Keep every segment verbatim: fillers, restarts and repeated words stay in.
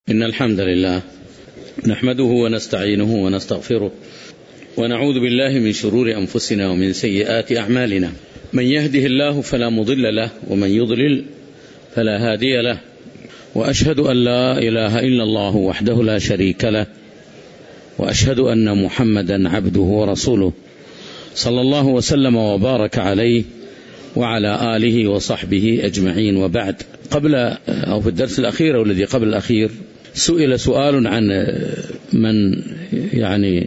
إن الحمد لله نحمده ونستعينه ونستغفره ونعوذ بالله من شرور أنفسنا ومن سيئات أعمالنا. من يهده الله فلا مضل له ومن يضلل فلا هادي له، وأشهد أن لا إله إلا الله وحده لا شريك له، وأشهد أن محمدا عبده ورسوله صلى الله وسلم وبارك عليه وعلى آله وصحبه أجمعين. وبعد، قبل أو في الدرس الأخير أو الذي قبل الأخير سئل سؤال عن من يعني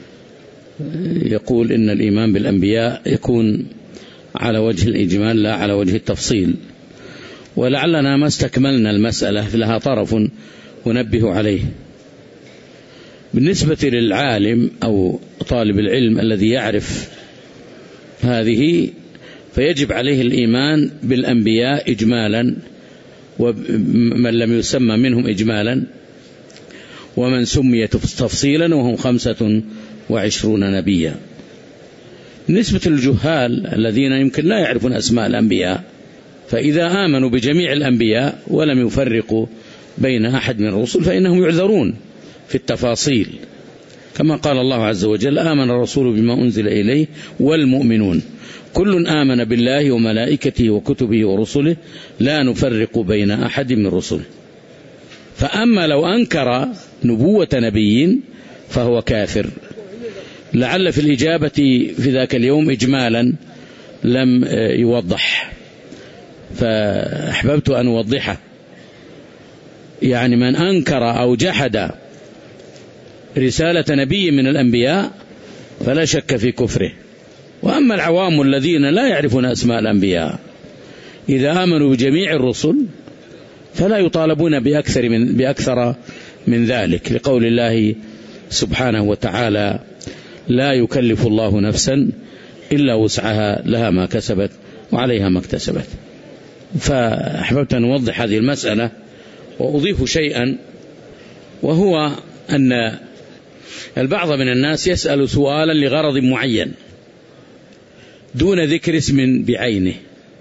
يقول إن الإيمان بالأنبياء يكون على وجه الإجمال لا على وجه التفصيل، ولعلنا ما استكملنا المسألة، لها طرف ونبه عليه. بالنسبة للعالم أو طالب العلم الذي يعرف هذه، فيجب عليه الإيمان بالأنبياء إجمالا، ومن لم يسمى منهم إجمالا، ومن سمي تفصيلا، وهم خمسة وعشرون نبيا. بالنسبة للجهال الذين يمكن لا يعرفون أسماء الأنبياء، فإذا آمنوا بجميع الأنبياء ولم يفرقوا بين أحد من الرسل فإنهم يعذرون في التفاصيل، كما قال الله عز وجل: آمن الرسول بما أنزل إليه والمؤمنون كل آمن بالله وملائكته وكتبه ورسله لا نفرق بين أحد من رسله. فأما لو أنكر نبوة نبي فهو كافر. لعل في الإجابة في ذاك اليوم إجمالا لم يوضح، فأحببت أن أوضحه. يعني من أنكر أو جحد رسالة نبي من الأنبياء فلا شك في كفره. وأما العوام الذين لا يعرفون أسماء الأنبياء، إذا آمنوا بجميع الرسل فلا يطالبون بأكثر من, بأكثر من ذلك، لقول الله سبحانه وتعالى: لا يكلف الله نفسا إلا وسعها لها ما كسبت وعليها ما اكتسبت. فأحببت أن أوضح هذه المسألة، وأضيف شيئا، وهو أن البعض من الناس يسأل سؤالا لغرض معين دون ذكر اسم بعينه،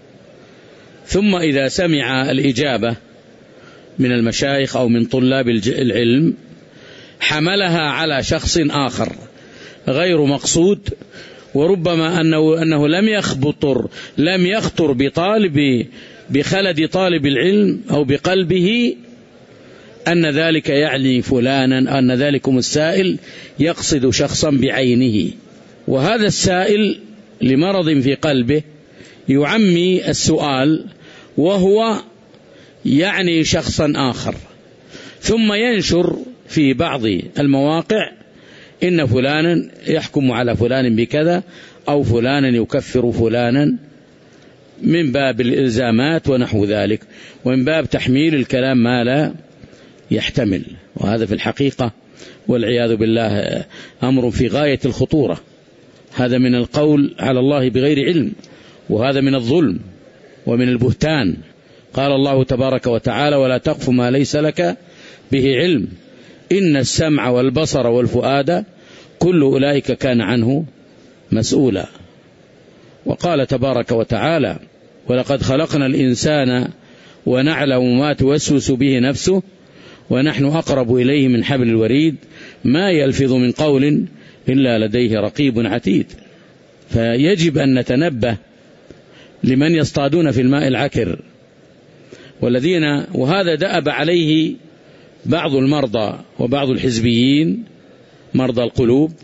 ثم إذا سمع الإجابة من المشايخ أو من طلاب العلم حملها على شخص آخر غير مقصود، وربما أنه, أنه لم يخطر لم يخطر بطالب بخلد طالب العلم أو بقلبه أن ذلك يعني فلانا، أن ذلكم السائل يقصد شخصا بعينه، وهذا السائل لمرض في قلبه يعمي السؤال وهو يعني شخصا آخر، ثم ينشر في بعض المواقع إن فلانا يحكم على فلان بكذا، أو فلانا يكفر فلانا، من باب الإلزامات ونحو ذلك، ومن باب تحميل الكلام ما لا يحتمل. وهذا في الحقيقة والعياذ بالله أمر في غاية الخطورة. هذا من القول على الله بغير علم، وهذا من الظلم ومن البهتان. قال الله تبارك وتعالى: ولا تقف ما ليس لك به علم إن السمع والبصر والفؤاد كل أولئك كان عنه مسؤولا. وقال تبارك وتعالى: ولقد خلقنا الإنسان ونعلم ما توسوس به نفسه ونحن أقرب إليه من حبل الوريد ما يلفظ من قول إلا لديه رقيب عتيد. فيجب أن نتنبه لمن يصطادون في الماء العكر، والذين وهذا دأب عليه بعض المرضى وبعض الحزبيين مرضى القلوب،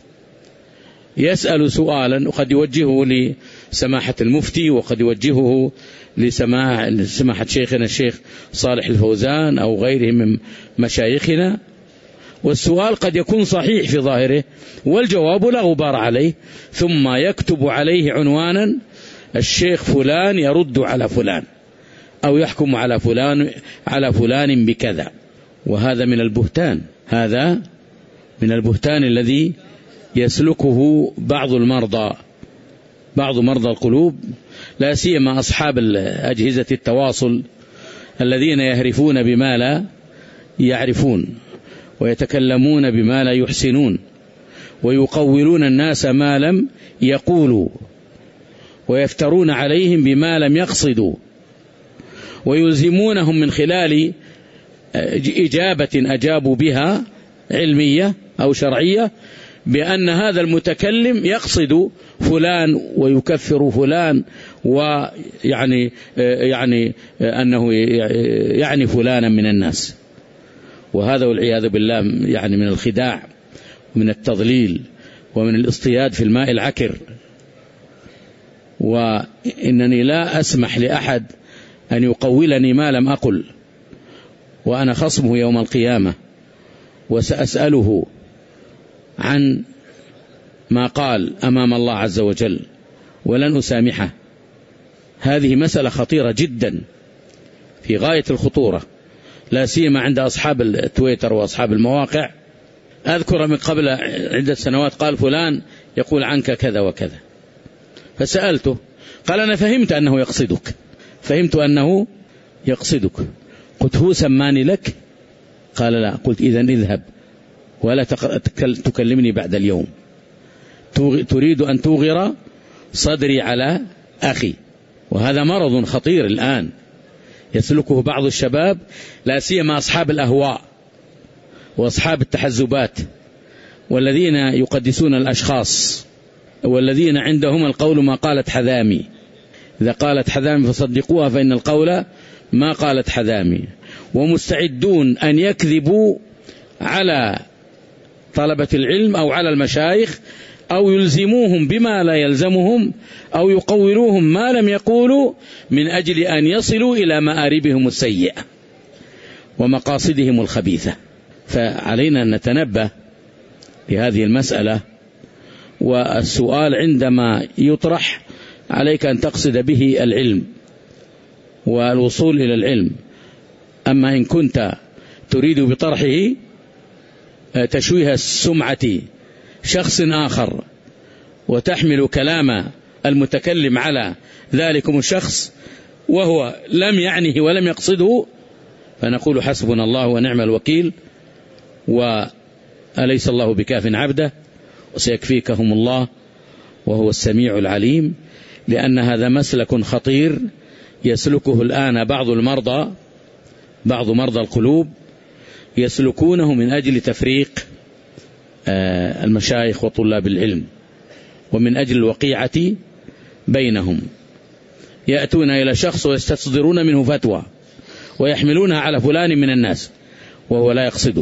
يسأل سؤالا وقد يوجهه لسماحة المفتي، وقد يوجهه لسماحة شيخنا الشيخ صالح الفوزان أو غيره من مشايخنا، والسؤال قد يكون صحيح في ظاهره والجواب لا غبار عليه، ثم يكتب عليه عنوانا: الشيخ فلان يرد على فلان، أو يحكم على فلان على فلان بكذا. وهذا من البهتان، هذا من البهتان الذي يسلكه بعض المرضى، بعض مرضى القلوب، لا سيما أصحاب أجهزة التواصل الذين يهرفون بما لا يعرفون، ويتكلمون بما لا يحسنون، ويقولون الناس ما لم يقولوا، ويفترون عليهم بما لم يقصدوا، ويلزمونهم من خلال إجابة أجابوا بها علمية أو شرعية بأن هذا المتكلم يقصد فلان ويكفر فلان، ويعني يعني أنه يعني فلانا من الناس، وهذا والعياذ بالله يعني من الخداع ومن التضليل ومن الاصطياد في الماء العكر. وإنني لا أسمح لأحد أن يقولني ما لم أقل، وأنا خصمه يوم القيامة وسأسأله عن ما قال أمام الله عز وجل ولن أسامحه. هذه مسألة خطيرة جدا في غاية الخطورة، لا سيما عند أصحاب التويتر وأصحاب المواقع. أذكر من قبل عدة سنوات قال فلان يقول عنك كذا وكذا، فسألته قال أنا فهمت أنه يقصدك، فهمت أنه يقصدك. قلت هو سماني لك؟ قال لا. قلت إذن اذهب ولا تكلمني بعد اليوم، تريد أن توغر صدري على أخي. وهذا مرض خطير الآن يسلكه بعض الشباب، لا سيما أصحاب الأهواء وأصحاب التحزبات والذين يقدسون الأشخاص والذين عندهم القول ما قالت حذامي، إذا قالت حذامي فصدقوها فإن القول ما قالت حذامي، ومستعدون أن يكذبوا على طلبة العلم أو على المشايخ أو يلزموهم بما لا يلزمهم أو يقولوهم ما لم يقولوا من أجل أن يصلوا إلى مآربهم السيئة ومقاصدهم الخبيثة. فعلينا أن نتنبه لهذه المسألة، والسؤال عندما يطرح عليك أن تقصد به العلم والوصول إلى العلم. أما إن كنت تريد بطرحه تشويه سمعة شخص آخر وتحمل كلام المتكلم على ذلكم الشخص وهو لم يعنه ولم يقصده، فنقول حسبنا الله ونعم الوكيل، وأليس الله بكاف عبده، وسيكفيكهم الله وهو السميع العليم. لأن هذا مسلك خطير يسلكه الآن بعض المرضى، بعض مرضى القلوب يسلكونه من أجل تفريق المشايخ وطلاب العلم ومن أجل الوقيعة بينهم. يأتون إلى شخص ويستصدرون منه فتوى ويحملونها على فلان من الناس وهو لا يقصده.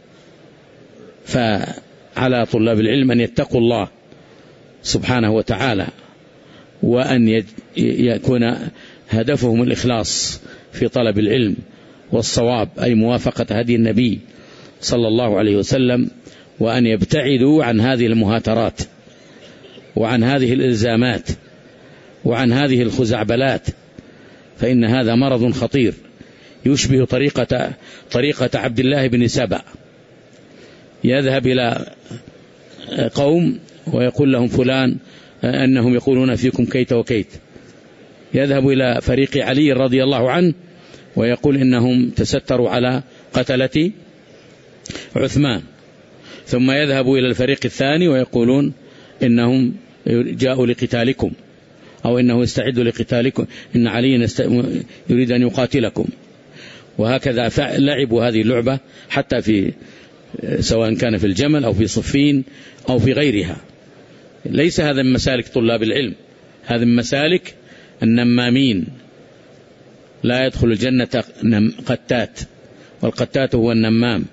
فعلى طلاب العلم أن يتقوا الله سبحانه وتعالى، وأن يكون هدفهم الإخلاص في طلب العلم والصواب، أي موافقة هدي النبي صلى الله عليه وسلم، وأن يبتعدوا عن هذه المهاترات وعن هذه الإلزامات وعن هذه الخزعبلات، فإن هذا مرض خطير يشبه طريقة طريقة عبد الله بن سبأ. يذهب إلى قوم ويقول لهم فلان أنهم يقولون فيكم كيت وكيت، يذهب إلى فريق علي رضي الله عنه ويقول إنهم تستروا على قتلة عثمان، ثم يذهب إلى الفريق الثاني ويقولون إنهم جاءوا لقتالكم أو إنه يستعد لقتالكم، إن علي يريد أن يقاتلكم. وهكذا لعبوا هذه اللعبة حتى في سواء كان في الجمل أو في صفين أو في غيرها. ليس هذا من مسالك طلاب العلم، هذا من مسالك النمامين. لا يدخل الجنة قتات، والقتات هو النمام.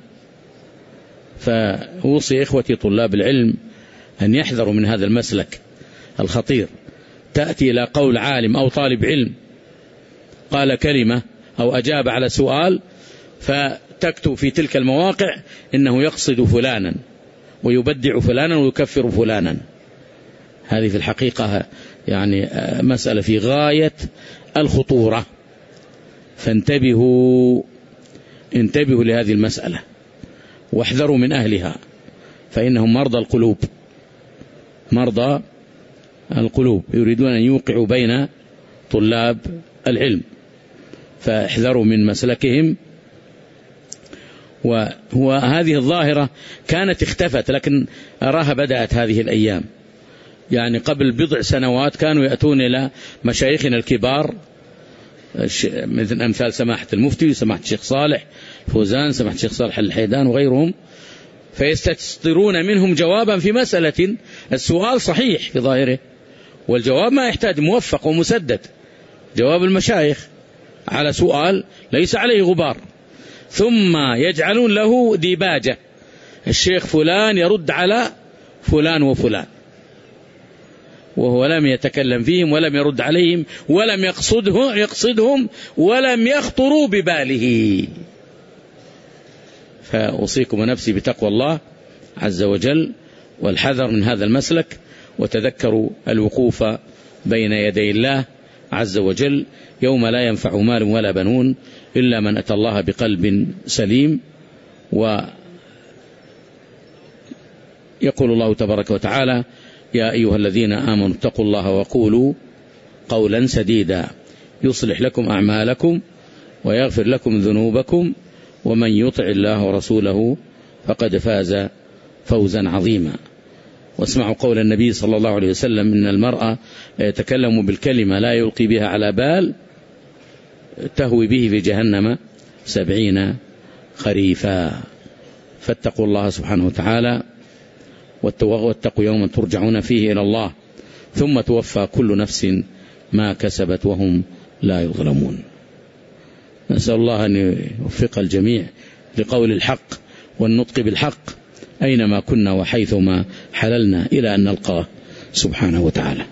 فأوصي إخوتي طلاب العلم أن يحذروا من هذا المسلك الخطير. تأتي إلى قول عالم أو طالب علم قال كلمة أو أجاب على سؤال، فتكتب في تلك المواقع إنه يقصد فلانا ويبدع فلانا ويكفر فلانا. هذه في الحقيقة يعني مسألة في غاية الخطورة، فانتبهوا انتبهوا لهذه المسألة واحذروا من أهلها، فإنهم مرضى القلوب، مرضى القلوب يريدون أن يوقعوا بين طلاب العلم، فاحذروا من مسلكهم. وهو هذه الظاهرة كانت اختفت، لكن أراها بدأت هذه الأيام. يعني قبل بضع سنوات كانوا يأتون إلى مشايخنا الكبار مثل أمثال سماحة المفتي، سماحة الشيخ صالح فوزان، سماحة الشيخ صالح الحيدان وغيرهم، فيستسطرون منهم جوابا في مسألة السؤال صحيح في ظاهره، والجواب ما يحتاج موفق ومسدد، جواب المشايخ على سؤال ليس عليه غبار، ثم يجعلون له ديباجة، الشيخ فلان يرد على فلان وفلان، وهو لم يتكلم فيهم ولم يرد عليهم ولم يقصدهم, يقصدهم ولم يخطروا بباله. فأوصيكم ونفسي بتقوى الله عز وجل والحذر من هذا المسلك، وتذكروا الوقوف بين يدي الله عز وجل يوم لا ينفع مال ولا بنون إلا من أتى الله بقلب سليم. ويقول الله تبارك وتعالى: يا أيها الذين آمنوا اتقوا الله وقولوا قولا سديدا يصلح لكم أعمالكم ويغفر لكم ذنوبكم ومن يطع الله ورسوله فقد فاز فوزا عظيما. واسمعوا قول النبي صلى الله عليه وسلم: إن المرأة يتكلم بالكلمة لا يلقي بها على بال تهوي به في جهنم سبعين خريفا. فاتقوا الله سبحانه وتعالى واتقوا يوما ترجعون فيه إلى الله ثم توفى كل نفس ما كسبت وهم لا يظلمون. نسأل الله أن يوفق الجميع لقول الحق والنطق بالحق أينما كنا وحيثما حللنا إلى أن نلقاه سبحانه وتعالى.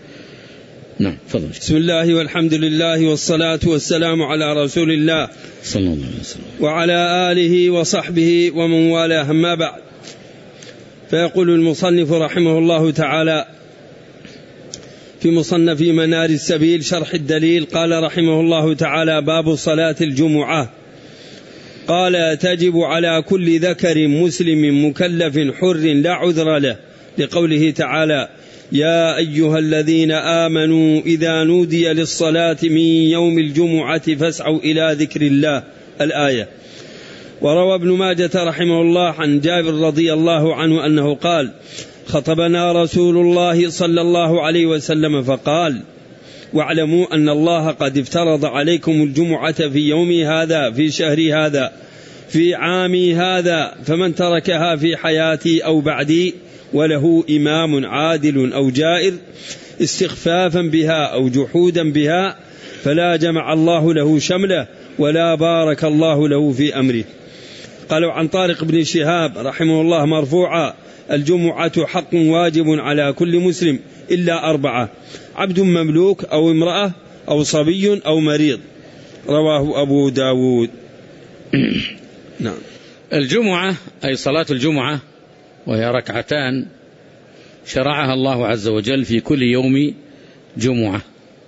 نعم فضل. بسم الله والحمد لله والصلاة والسلام على رسول الله صلى الله عليه وسلم وعلى آله وصحبه ومن والاه، أما بعد. فيقول المصنف رحمه الله تعالى في مصنف منار السبيل شرح الدليل، قال رحمه الله تعالى: باب صلاة الجمعة. قال: تجب على كل ذكر مسلم مكلف حر لا عذر له، لقوله تعالى: يا أيها الذين آمنوا إذا نودي للصلاة من يوم الجمعة فاسعوا إلى ذكر الله، الآية. وروى ابن ماجة رحمه الله عن جابر رضي الله عنه أنه قال: خطبنا رسول الله صلى الله عليه وسلم فقال: واعلموا أن الله قد افترض عليكم الجمعة في يومي هذا في شهري هذا في عامي هذا، فمن تركها في حياتي أو بعدي وله إمام عادل أو جائر استخفافا بها أو جحودا بها فلا جمع الله له شمله ولا بارك الله له في أمره. قالوا عن طارق بن شهاب رحمه الله مرفوعا: الجمعة حق واجب على كل مسلم إلا أربعة: عبد مملوك أو امرأة أو صبي أو مريض. رواه أبو داود. نعم. الجمعة أي صلاة الجمعة وهي ركعتان شرعها الله عز وجل في كل يوم جمعة،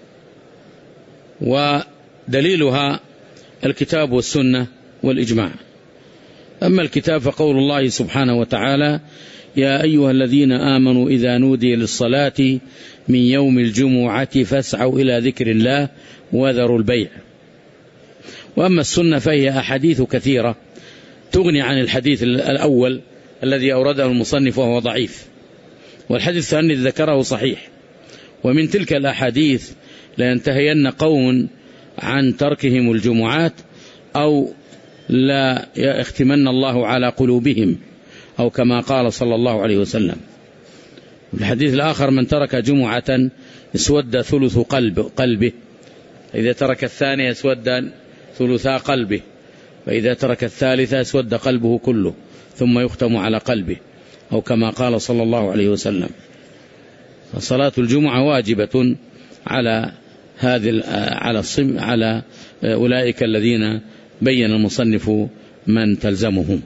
ودليلها الكتاب والسنة والإجماع. أما الكتاب فقول الله سبحانه وتعالى: يا أيها الذين آمنوا إذا نودي للصلاة من يوم الجمعة فاسعوا إلى ذكر الله وذروا البيع. وأما السنة فهي أحاديث كثيرة تغني عن الحديث الأول الذي أورده المصنف وهو ضعيف، والحديث الثاني ذكره صحيح. ومن تلك الأحاديث لينتهين قوم عن تركهم الجمعات أو لا يختمن الله على قلوبهم، أو كما قال صلى الله عليه وسلم. الحديث الآخر: من ترك جمعة اسود ثلث قلب قلبه، إذا ترك الثانية اسود ثلثا قلبه، فإذا ترك الثالثة اسود قلبه كله ثم يختم على قلبه، أو كما قال صلى الله عليه وسلم. فصلاة الجمعة واجبة على هذه على الصم على أولئك الذين بين المصنف من تلزمهم.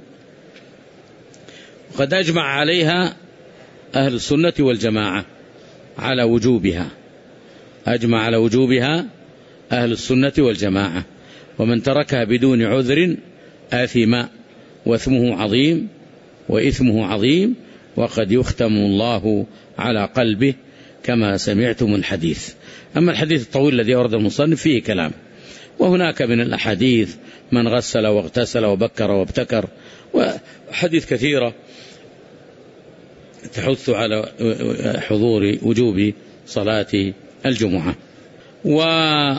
وقد أجمع عليها أهل السنة والجماعة على وجوبها، أجمع على وجوبها أهل السنة والجماعة، ومن تركها بدون عذر آثم وإثمه عظيم وإثمه عظيم وقد يختم الله على قلبه كما سمعتم الحديث. أما الحديث الطويل الذي أورده المصنف فيه كلام، وهناك من الأحاديث من غسل واغتسل وبكر وابتكر، وحديث كثيرة تحث على حضور وجوب صلاة الجمعة. وهي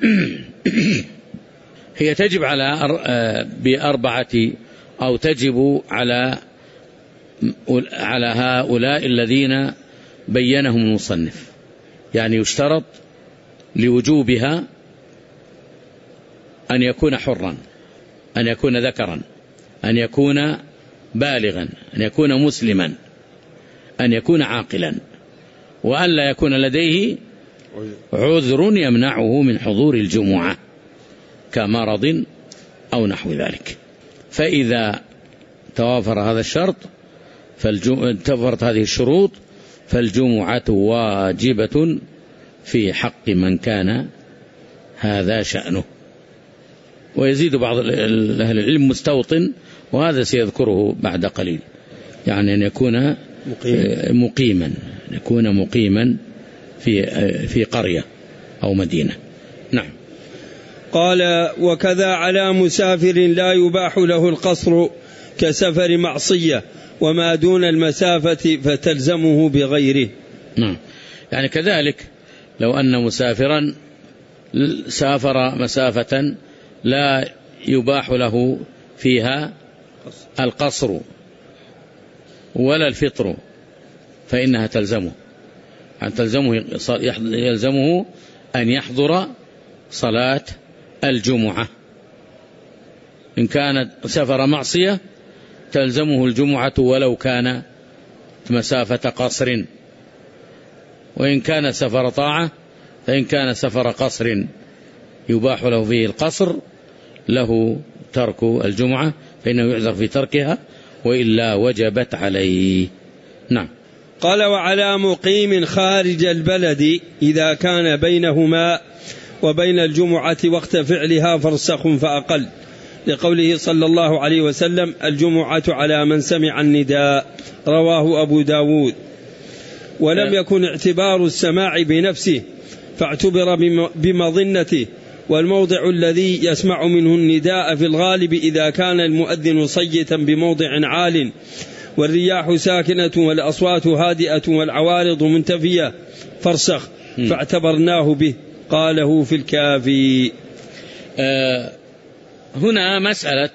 تجب على بأربعة أو تجب على على هؤلاء الذين بينهم المصنف، يعني يشترط لوجوبها أن يكون حرا، أن يكون ذكرا، أن يكون بالغا، أن يكون مسلما، أن يكون عاقلا، وأن لا يكون لديه عذر يمنعه من حضور الجمعة كمرض أو نحو ذلك. فإذا توافر هذا الشرط توفرت هذه الشروط فالجمعة واجبة في حق من كان هذا شأنه. ويزيد بعض أهل العلم مستوطن، وهذا سيذكره بعد قليل، يعني أن يكون مقيم. مقيما أن يكون مقيما في في قرية أو مدينة. نعم. قال: وكذا على مسافر لا يباح له القصر كسفر معصية وما دون المسافة فتلزمه بغيره. نعم، يعني كذلك لو أن مسافرا سافر مسافة لا يباح له فيها القصر ولا الفطر فإنها تلزمه أن تلزمه يلزمه أن يحضر صلاة الجمعة. إن كانت سفر معصية تلزمه الجمعة ولو كان مسافة قصر، وإن كان سفر طاعة فإن كان سفر قصر يباح له فيه القصر له ترك الجمعة فإنه يعذر في تركها وإلا وجبت عليه. نعم. قال: وعلى مقيم خارج البلد إذا كان بينهما وبين الجمعة وقت فعلها فرسخ فأقل، لقوله صلى الله عليه وسلم: الجمعة على من سمع النداء، رواه أبو داود. ولم يكن اعتبار السماع بنفسه فاعتبر بمظنته، والموضع الذي يسمع منه النداء في الغالب إذا كان المؤذن صيتا بموضع عال والرياح ساكنة والأصوات هادئة والعوارض منتفية فرسخ فاعتبرناه به. قاله في الكافي. آه هنا مسألة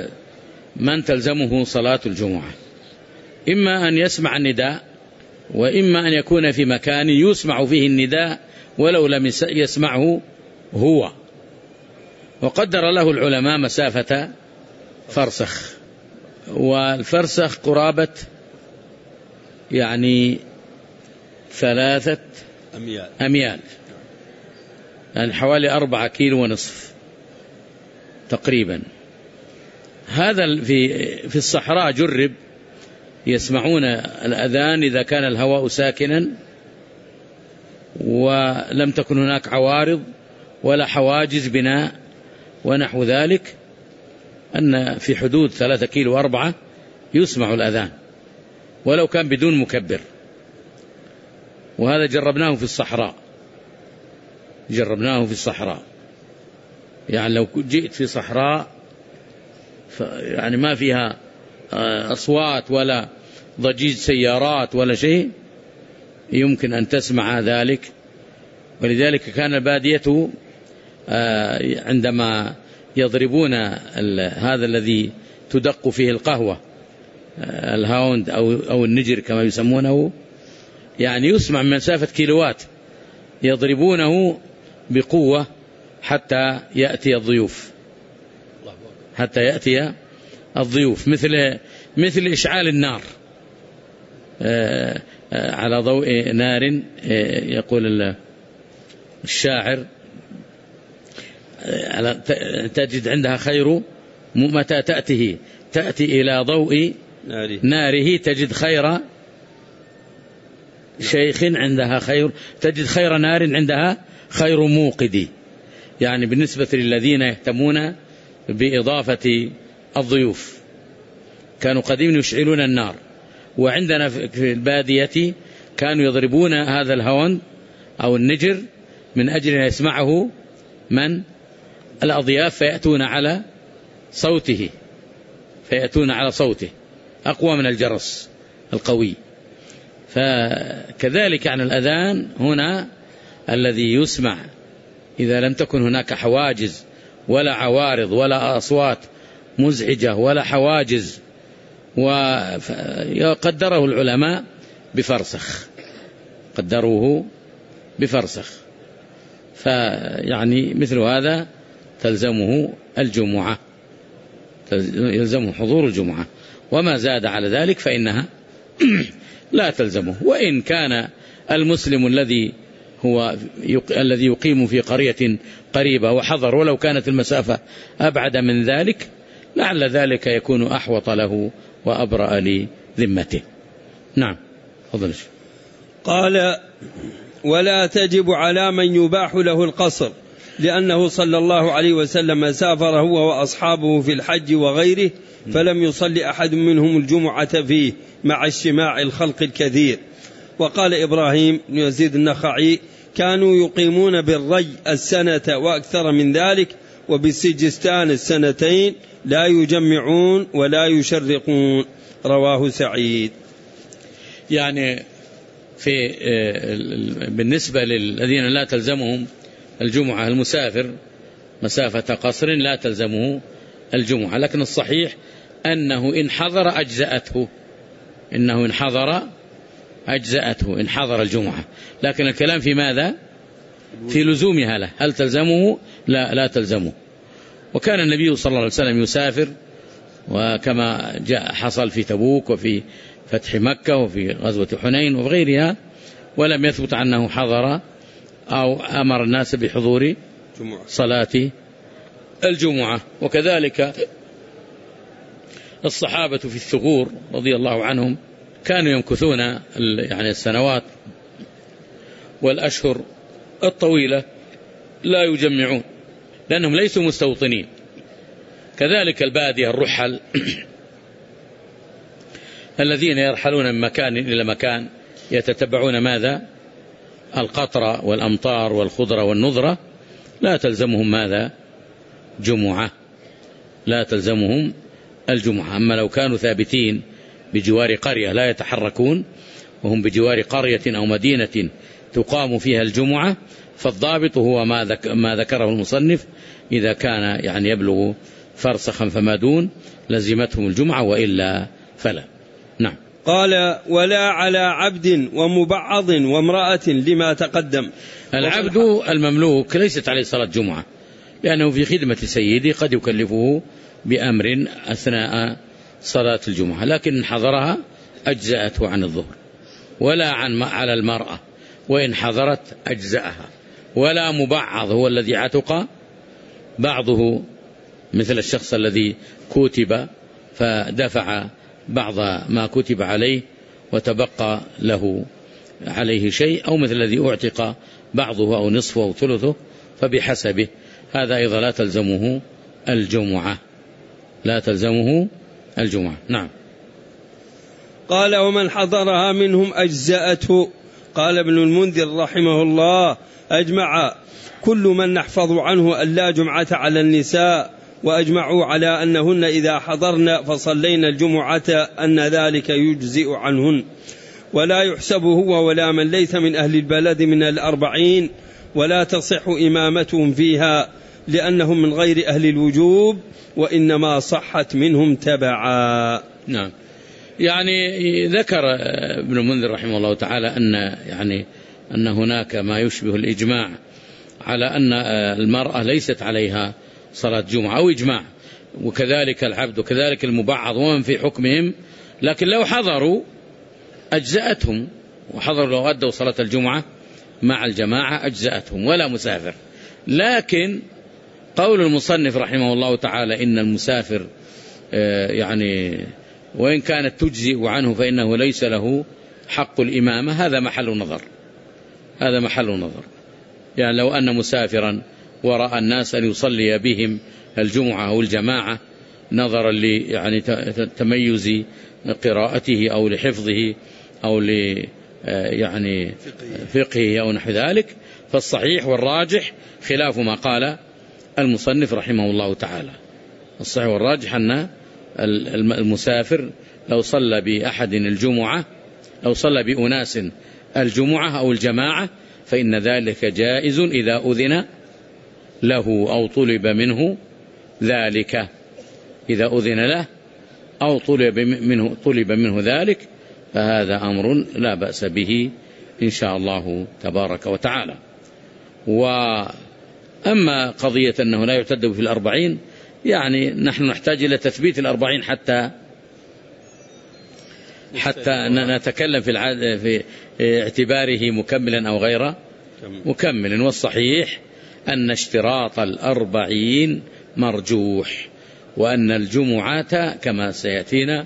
من تلزمه صلاة الجمعة، إما أن يسمع النداء وإما أن يكون في مكان يسمع فيه النداء ولو لم يسمعه هو، وقدر له العلماء مسافة فرسخ، والفرسخ قرابة يعني ثلاثة أميال, أميال يعني حوالي أربعة كيلو ونصف تقريبا. هذا في في الصحراء جرب يسمعون الأذان إذا كان الهواء ساكنا ولم تكن هناك عوارض ولا حواجز بناء ونحو ذلك، أن في حدود ثلاثة كيلو أربعة يسمع الأذان ولو كان بدون مكبر. وهذا جربناه في الصحراء جربناه في الصحراء يعني لو جئت في صحراء يعني ما فيها أصوات ولا ضجيج سيارات ولا شيء يمكن أن تسمع ذلك. ولذلك كان البادية عندما يضربون هذا الذي تدق فيه القهوة الهاوند أو أو النجر كما يسمونه، يعني يسمع من مسافة كيلوات، يضربونه بقوة حتى يأتي الضيوف حتى يأتي الضيوف مثل مثل إشعال النار على ضوء نار. يقول الشاعر: تجد عندها خير متى تأتيه تأتي إلى ضوء ناره تجد خير شيخ عندها خير تجد خير نار عندها خير موقد. يعني بالنسبة للذين يهتمون بإضافة الضيوف كانوا قديما يشعلون النار، وعندنا في البادية كانوا يضربون هذا الهون أو النجر من أجل أن يسمعه من الأضياف فيأتون على صوته فيأتون على صوته أقوى من الجرس القوي. فكذلك عن الأذان هنا الذي يسمع إذا لم تكن هناك حواجز ولا عوارض ولا أصوات مزعجة ولا حواجز، وقدره العلماء بفرسخ، قدروه بفرسخ، فيعني مثل هذا تلزمه الجمعة، يلزمه حضور الجمعة، وما زاد على ذلك فإنها لا تلزمه. وإن كان المسلم الذي هو الذي يقيم في قرية قريبة وحضر ولو كانت المسافة أبعد من ذلك، لعل ذلك يكون أحوط له وأبرأ لذمته. نعم، فضل. قال: ولا تجب على من يباح له القصر، لأنه صلى الله عليه وسلم سافر هو وأصحابه في الحج وغيره، فلم يصلي أحد منهم الجمعة فيه مع اجتماع الخلق الكثير. وقال إبراهيم بن يزيد النخعي: كانوا يقيمون بالري السنة وأكثر من ذلك، وبالسجستان السنتين، لا يجمعون ولا يشرقون. رواه سعيد. يعني في بالنسبة للذين لا تلزمهم الجمعة، المسافر مسافة قصر لا تلزمه الجمعة، لكن الصحيح أنه إن حضر أجزأته، إنه إن حضر أجزأته إن حضر الجمعة، لكن الكلام في ماذا؟ في لزومها له، هل تلزمه؟ لا، لا تلزمه. وكان النبي صلى الله عليه وسلم يسافر، وكما جاء حصل في تبوك وفي فتح مكة وفي غزوة حنين وغيرها، ولم يثبت أنه حضر أو أمر الناس بحضور صلاة الجمعة. وكذلك الصحابة في الثغور رضي الله عنهم كانوا يمكثون يعني السنوات والأشهر الطويلة لا يجمعون، لأنهم ليسوا مستوطنين. كذلك البادية الرحل الذين يرحلون من مكان إلى مكان يتتبعون ماذا؟ القطر والأمطار والخضرة والنضرة، لا تلزمهم ماذا؟ جمعة، لا تلزمهم الجمعة. أما لو كانوا ثابتين بجوار قرية لا يتحركون، وهم بجوار قرية أو مدينة تقام فيها الجمعة، فالضابط هو ما ذكره المصنف: إذا كان يعني يبلغ فرسخا فما دون لزمتهم الجمعة، وإلا فلا. نعم. قال: ولا على عبد ومبعض وامرأة لما تقدم. العبد المملوك ليست عليه صلاة جمعة، لأنه في خدمة سيدي قد يكلفه بأمر أثناء صلاة الجمعة، لكن حضرها أجزأته عن الظهر. ولا عن على المرأة وإن حضرت أجزأها. ولا مبعض هو الذي عتق بعضه، مثل الشخص الذي كتب فدفع بعض ما كتب عليه وتبقى له عليه شيء، أو مثل الذي أعتق بعضه أو نصفه أو ثلثه، فبحسبه. هذا أيضا لا تلزمه الجمعة، لا تلزمه الجمعة. نعم. قال: ومن حضرها منهم أجزأته. قال ابن المنذر رحمه الله: أجمع كل من نحفظ عنه أن لا جمعة على النساء، وأجمعوا على أنهن إذا حضرن فصلينا الجمعة أن ذلك يجزئ عنهن، ولا يحسب هو ولا من ليس من أهل البلد من الأربعين، ولا تصح إمامتهم فيها لأنهم من غير أهل الوجوب، وإنما صحت منهم تبعا. نعم. يعني ذكر ابن المنذر رحمه الله تعالى أن يعني أن هناك ما يشبه الإجماع على أن المرأة ليست عليها صلاة جمعة أو إجماع، وكذلك العبد وكذلك المبعض ومن في حكمهم، لكن لو حضروا أجزأتهم، وحضروا لو أدوا صلاة الجمعة مع الجماعة أجزأتهم ولا مسافر. لكن قول المصنف رحمه الله تعالى إن المسافر يعني وإن كانت تجزئ عنه فإنه ليس له حق الإمامة، هذا محل نظر، هذا محل نظر. يعني لو أن مسافرا ورأى الناس أن يصلي بهم الجمعة أو الجماعة نظرا ل يعني تميز قراءته أو لحفظه أو ل يعني فقهه أو نحو ذلك، فالصحيح والراجح خلاف ما قال المصنف رحمه الله تعالى. الصحيح والراجح أن المسافر لو صلى بأحد الجمعة، لو صلى بأناس الجمعة أو الجماعة، فإن ذلك جائز إذا أذن له أو طلب منه ذلك، إذا أذن له أو طلب منه, طلب منه ذلك فهذا أمر لا بأس به إن شاء الله تبارك وتعالى. وأما قضية أنه لا يعتد في الأربعين، يعني نحن نحتاج إلى تثبيت الأربعين حتى حتى نتكلم في, في اعتباره مكملا أو غير مكمل. والصحيح أن اشتراط الأربعين مرجوح، وأن الجمعة كما سيأتينا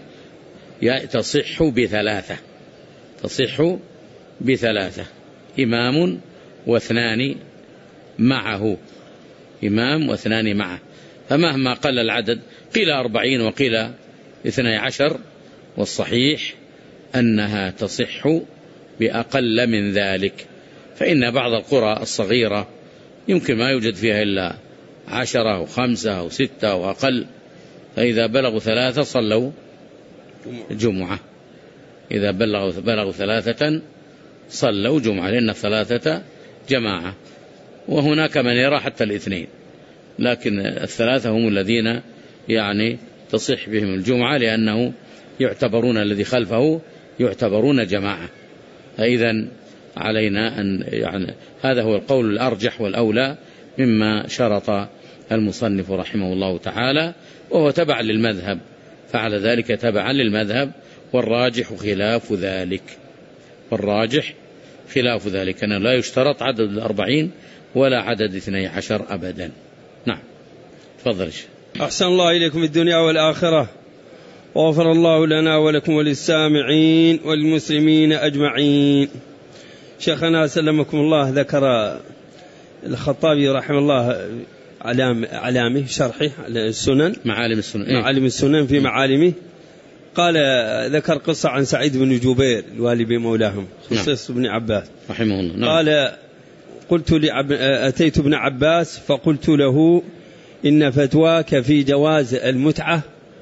تصح بثلاثة تصح بثلاثة إمام واثنان معه إمام واثنان معه، فمهما قل العدد، قيل أربعين وقيل اثني عشر، والصحيح أنها تصح بأقل من ذلك. فإن بعض القرى الصغيرة يمكن ما يوجد فيها إلا عشرة أو خمسة أو ستة أو أقل، فإذا بلغوا ثلاثة صلوا جمعة، إذا بلغوا, بلغوا ثلاثة صلوا جمعة، لأن الثلاثة جماعة. وهناك من يرى حتى الاثنين، لكن الثلاثة هم الذين يعني تصح بهم الجمعة، لأنه يعتبرون الذي خلفه يعتبرون جماعة. فإذا علينا أن يعني هذا هو القول الأرجح والأولى مما شرط المصنف رحمه الله تعالى، وهو تبع للمذهب، فعل ذلك تبعا للمذهب، والراجح خلاف ذلك والراجح خلاف ذلك أنه لا يشترط عدد الأربعين ولا عدد اثني عشر أبدا. نعم، تفضل. أحسن الله إليكم الدنيا والآخرة، وغفر الله لنا ولكم وللسامعين والمسلمين أجمعين. شيخنا سلمكم الله ذكر الخطابي رحمه الله علام علامه شرحه السنن معالم السنن معالم السنن في معالمه، قال ذكر قصة عن سعيد بن جبير الوالي بمولاهم خصيص بن عباس رحمه الله. نعم. قال قلت لعب... أتيت ابن عباس فقلت له إن فتواك في جواز المتعة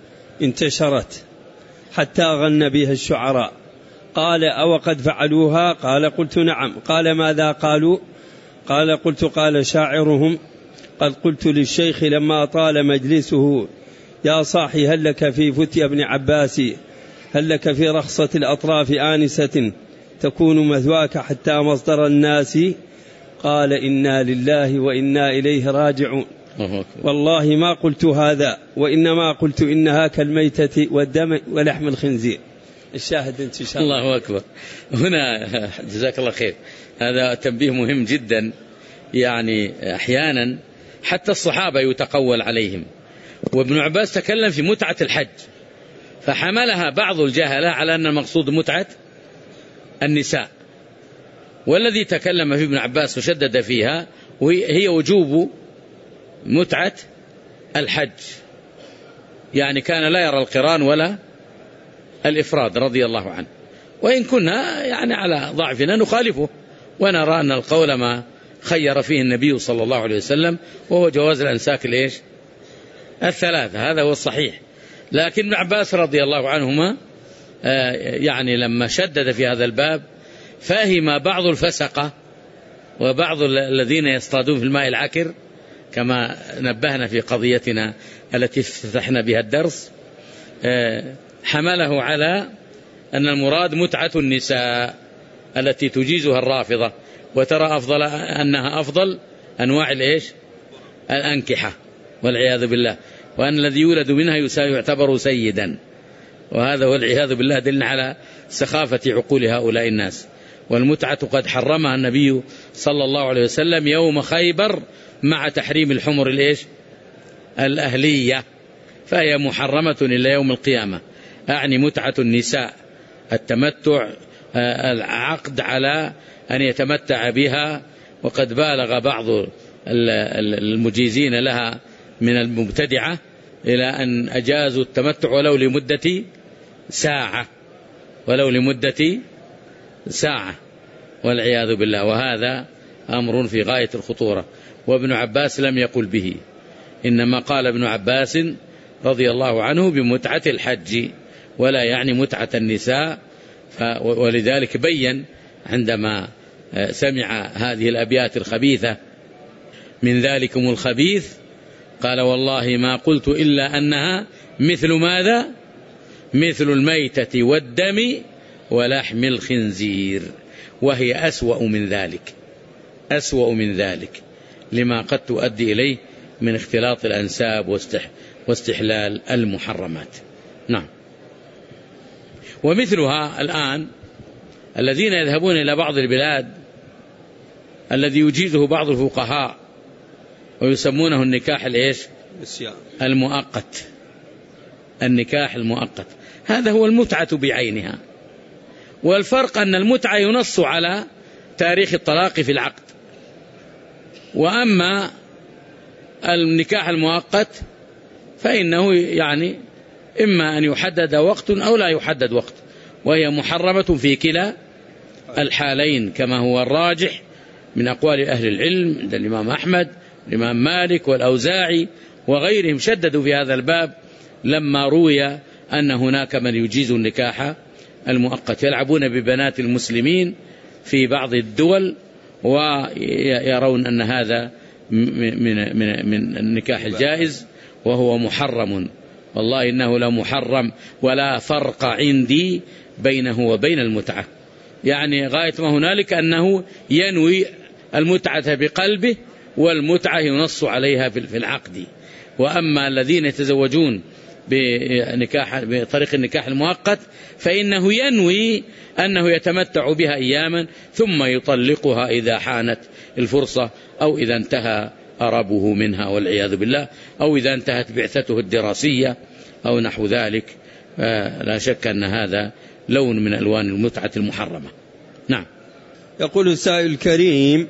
انتشرت حتى غن بها الشعراء. قال أو قد فعلوها؟ قال قلت نعم. قال ماذا قالوا؟ قال قلت قال شاعرهم قد قلت للشيخ لما طال مجلسه يا صاحي هل لك في فتيا ابن عباس، هل لك في رخصة الأطراف آنسة تكون مثواك حتى مصدر الناس. قال إنا لله وإنا إليه راجعون. والله ما قلت هذا، وإنما قلت إنها كالميتة والدم ولحم الخنزير. الشاهد انتشار. الله أكبر. هنا جزاك الله خير، هذا تنبيه مهم جدا. يعني أحيانا حتى الصحابة يتقول عليهم، وابن عباس تكلم في متعة الحج فحملها بعض الجهلة على أن المقصود متعة النساء، والذي تكلم في ابن عباس وشدد فيها وهي وجوب متعة الحج، يعني كان لا يرى القران ولا الإفراد رضي الله عنه. وإن كنا يعني على ضعفنا نخالفه ونرى أن القول ما خير فيه النبي صلى الله عليه وسلم، وهو جواز الأنساك الإيش الثلاثة، هذا هو الصحيح. لكن ابن عباس رضي الله عنهما يعني لما شدد في هذا الباب فهم بعض الفسقة وبعض الذين يصطادون في الماء العكر، كما نبهنا في قضيتنا التي افتتحنا بها الدرس، حمله على أن المراد متعة النساء التي تجيزها الرافضة، وترى أفضل أنها أفضل أنواع الإيش الأنكحة والعياذ بالله، وأن الذي يولد منها يعتبر سيدا، وهذا والعياذ بالله دلنا على سخافة عقول هؤلاء الناس. والمتعة قد حرمها النبي صلى الله عليه وسلم يوم خيبر مع تحريم الحمر الإيش الأهلية، فهي محرمة إلى يوم القيامة. أعني متعة النساء التمتع، العقد على أن يتمتع بها، وقد بالغ بعض المجيزين لها من المبتدعة إلى أن أجازوا التمتع ولو لمدة ساعة ولو لمدة ساعة والعياذ بالله، وهذا أمر في غاية الخطورة. وابن عباس لم يقل به، إنما قال ابن عباس رضي الله عنه بمتعة الحج ولا يعني متعة النساء. ولذلك بين عندما سمع هذه الأبيات الخبيثة من ذلكم الخبيث؟ قال والله ما قلت إلا أنها مثل ماذا؟ مثل الميتة والدم ولحم الخنزير، وهي أسوأ من ذلك، أسوأ من ذلك لما قد تؤدي إليه من اختلاط الأنساب واستحلال المحرمات. نعم. ومثلها الآن الذين يذهبون إلى بعض البلاد الذي يجيزه بعض الفقهاء ويسمونه النكاح الإيش؟ المؤقت. النكاح المؤقت هذا هو المتعة بعينها، والفرق أن المتعة ينص على تاريخ الطلاق في العقد، وأما النكاح المؤقت فإنه يعني إما أن يحدد وقت أو لا يحدد وقت، وهي محرمة في كلا الحالين كما هو الراجح من أقوال أهل العلم عند الإمام أحمد الإمام مالك والأوزاعي وغيرهم، شددوا في هذا الباب لما روي أن هناك من يجيز النكاح المؤقت، يلعبون ببنات المسلمين في بعض الدول ويرون أن هذا من, من, من النكاح الجائز وهو محرم. والله إنه لا محرم ولا فرق عندي بينه وبين المتعة، يعني غاية ما هنالك أنه ينوي المتعة بقلبه والمتعة ينص عليها في العقد. وأما الذين يتزوجون بنكاح بطريق النكاح المؤقت فإنه ينوي أنه يتمتع بها أياما ثم يطلقها إذا حانت الفرصة أو إذا انتهى أربه منها والعياذ بالله، أو إذا انتهت بعثته الدراسية أو نحو ذلك. لا شك أن هذا لون من ألوان المتعة المحرمة. نعم. يقول السائل الكريم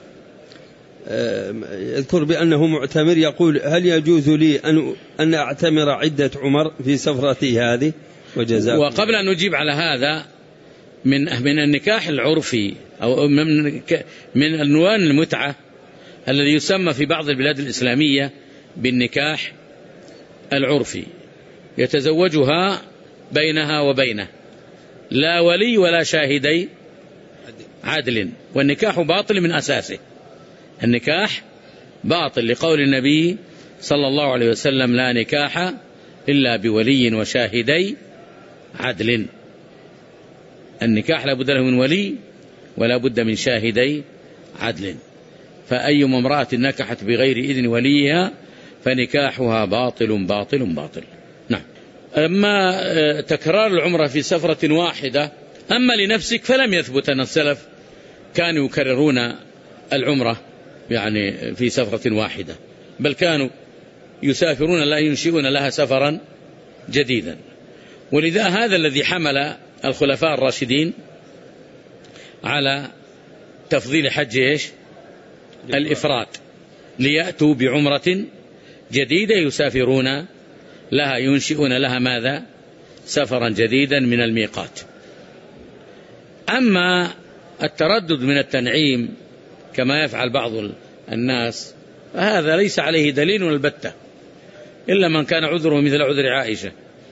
يذكر بأنه معتمر، يقول هل يجوز لي أن أن أعتمر عدة عمر في سفرتي هذه؟ وجزاكم. وقبل أن نجيب على هذا من من النكاح العرفي أو من من ألوان المتعة الذي يسمى في بعض البلاد الإسلامية بالنكاح العرفي، يتزوجها بينها وبينه لا ولي ولا شاهدي عدل، والنكاح باطل من أساسه. النكاح باطل لقول النبي صلى الله عليه وسلم لا نكاح إلا بولي وشاهدي عدل. النكاح لا بد له من ولي ولا بد من شاهدي عدل، فأي امرأة نكحت بغير إذن وليها فنكاحها باطل باطل باطل. نعم. أما تكرار العمرة في سفرة واحدة، أما لنفسك فلم يثبت أن السلف كانوا يكررون العمرة يعني في سفرة واحدة، بل كانوا يسافرون لا ينشئون لها سفرا جديدا. ولذا هذا الذي حمل الخلفاء الراشدين على تفضيل حج إيش؟ الإفراد، ليأتوا بعمرة جديدة يسافرون لها ينشئون لها ماذا؟ سفرا جديدا من الميقات. أما التردد من التنعيم كما يفعل بعض الناس فهذا ليس عليه دليل البتة إلا من كان عذره مثل عذر عائشة.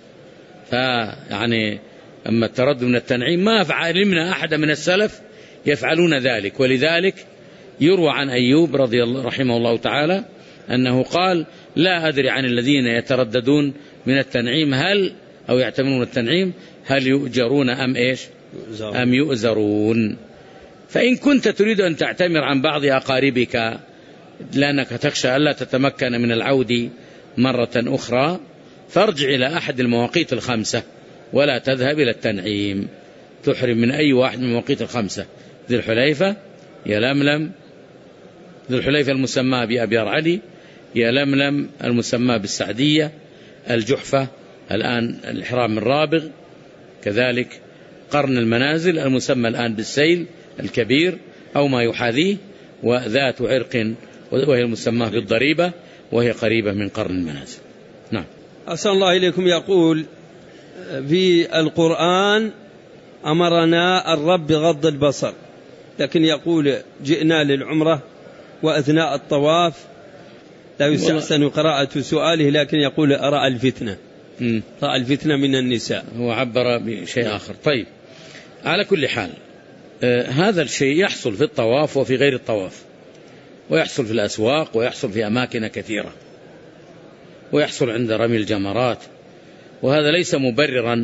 فيعني أما التردد من التنعيم ما علمنا أحد من السلف يفعلون ذلك. ولذلك يروى عن أيوب رضي الله رحمه الله تعالى أنه قال لا أدري عن الذين يترددون من التنعيم هل أو يعتمرون التنعيم هل يؤجرون أم إيش أم يؤزرون. فإن كنت تريد أن تعتمر عن بعض أقاربك لأنك تخشى ألا تتمكن من العود مرة أخرى فارجع إلى أحد المواقيت الخمسة ولا تذهب إلى التنعيم، تحرم من أي واحد من المواقيت الخمسة، ذي الحليفة يا لملم، ذي الحليفة المسمى بأبيار علي، يا لملم المسمى بالسعدية، الجحفة الآن الإحرام الرابغ، كذلك قرن المنازل المسمى الآن بالسيل الكبير أو ما يحاذيه، وذات عرق وهي المسمى بالضريبة وهي قريبة من قرن المنازل. نعم. أحسن الله إليكم. يقول في القرآن أمرنا الرب بغض البصر، لكن يقول جئنا للعمرة وأثناء الطواف لا يستحسن قراءة سؤاله، لكن يقول أرى الفتنة م. رأى الفتنة من النساء، هو عبر بشيء آخر. طيب على كل حال آه هذا الشيء يحصل في الطواف وفي غير الطواف، ويحصل في الأسواق، ويحصل في أماكن كثيرة، ويحصل عند رمي الجمرات. وهذا ليس مبررا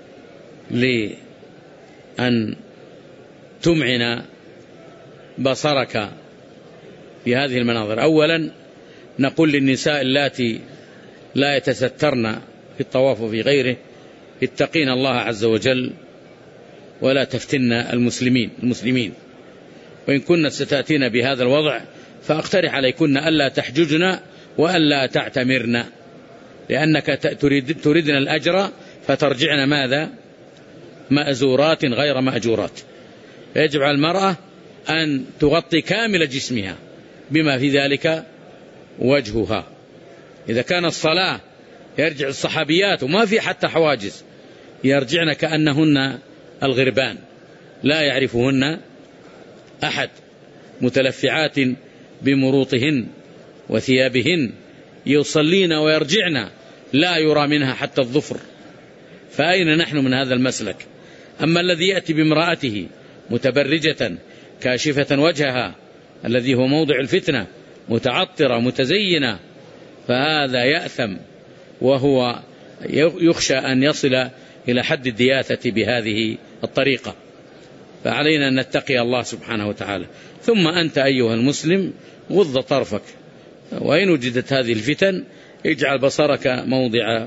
لأن تمعن بصرك في هذه المناظر. أولا نقول للنساء اللاتي لا يتسترن في الطواف وفي غيره: اتقين الله عز وجل ولا تفتن المسلمين المسلمين وإن كنا ستأتين بهذا الوضع فأقترح عليكن ألا تحججن وألا تعتمرن، لأنك تريد تريدن الأجر فترجعن ماذا؟ مأزورات غير مأجورات. يجب على المرأة أن تغطي كامل جسمها بما في ذلك وجهها. إذا كان الصلاة يرجع الصحابيات وما في حتى حواجز، يرجعن كأنهن الغربان لا يعرفهن أحد، متلفعات بمروطهن وثيابهن، يصلين ويرجعن لا يرى منها حتى الظفر. فأين نحن من هذا المسلك؟ أما الذي يأتي بامرأته متبرجة كاشفة وجهها الذي هو موضع الفتنة، متعطرة متزينة، فهذا يأثم، وهو يخشى أن يصل إلى حد الدياثة بهذه الطريقة. فعلينا أن نتقي الله سبحانه وتعالى. ثم أنت أيها المسلم غض طرفك، وإن وجدت هذه الفتن اجعل بصرك موضع